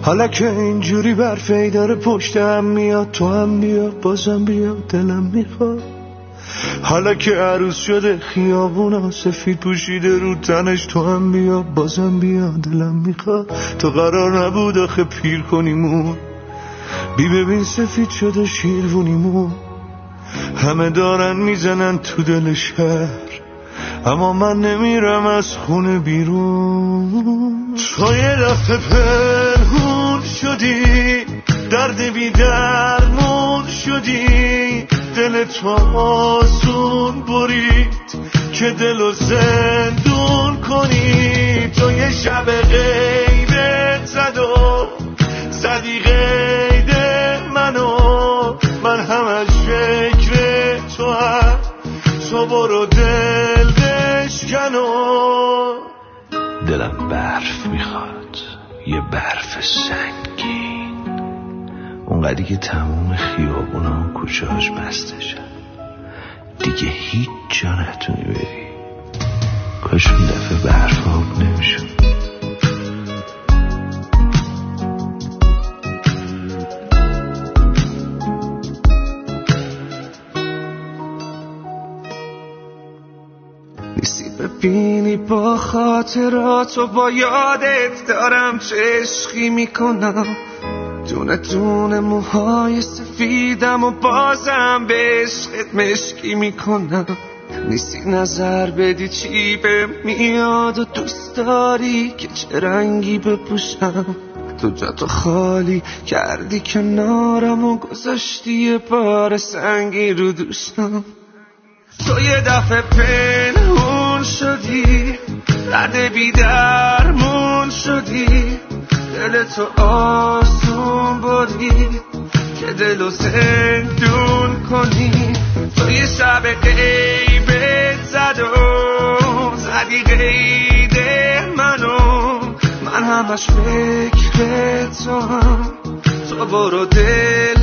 حالا که اینجوری برفی داره پشتم میاد، تو هم بیا بازم بیا دلم میخواد. حالا که عروس شده خیابونا سفید پوشیده رو تنش، تو هم بیا بازم بیا دلم میخواد. تو قرار نبود آخه پیر کنیمون، بی ببین سفید شده شیروونیمون. همه دارن میزنن تو دل شهر، اما من نمیرم از خونه بیرون. تو یه دفعه پنهون شدی، درد بی درمون شدی، دل تو آسون برید که دلو زندون کنی. تو یه شب غیبت زد و زدی قید منو، من همش فکر تو هم، تو برو دل بشکنو. دلم برف میخواد، یه برف سنگین، اونقدری که تموم خیابونا و کوچه‌هاش بسته شد، دیگه هیچ جا نتونی بری. کاش اون دفعه برف آب نمیشد. نیستی ببینی با خاطرات و با یادت دارم چه عشقی میکنم. دونه دونه موهای سفیدم و بازم به عشقت مشکی میکنم. نیستی نظر بدی چی به میاد و دوست داری که چه رنگی بپوشم. تو جاتو خالی کردی کنارم و گذاشتی یه بار سنگی رو دوشم. تو یه دفعه پنهون شدی، درد بی درمون شدی، دل تو آسون برید که دلو زندون کنی. تو یه شب غیبت زد و زدی قید منو، من همش فکر تو هم، تو برو دل